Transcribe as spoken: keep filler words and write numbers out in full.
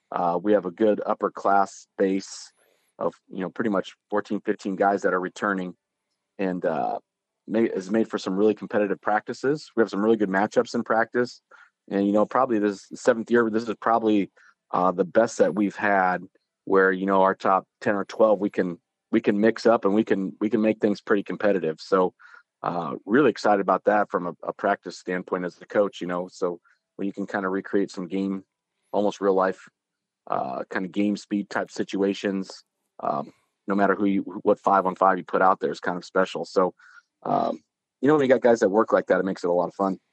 Uh, we have a good upper class base of, you know, pretty much fourteen, fifteen guys that are returning, and uh, made, is made for some really competitive practices. We have some really good matchups in practice. And, you know, probably this seventh year, this is probably uh, the best that we've had where, you know, our top ten or twelve, we can, we can mix up and we can, we can make things pretty competitive. So uh, really excited about that from a, a practice standpoint as the coach, you know, so when you can kind of recreate some game, almost real life uh, kind of game speed type situations. Um, no matter who you, what five on five you put out there is kind of special. So, um, you know, when you got guys that work like that, it makes it a lot of fun.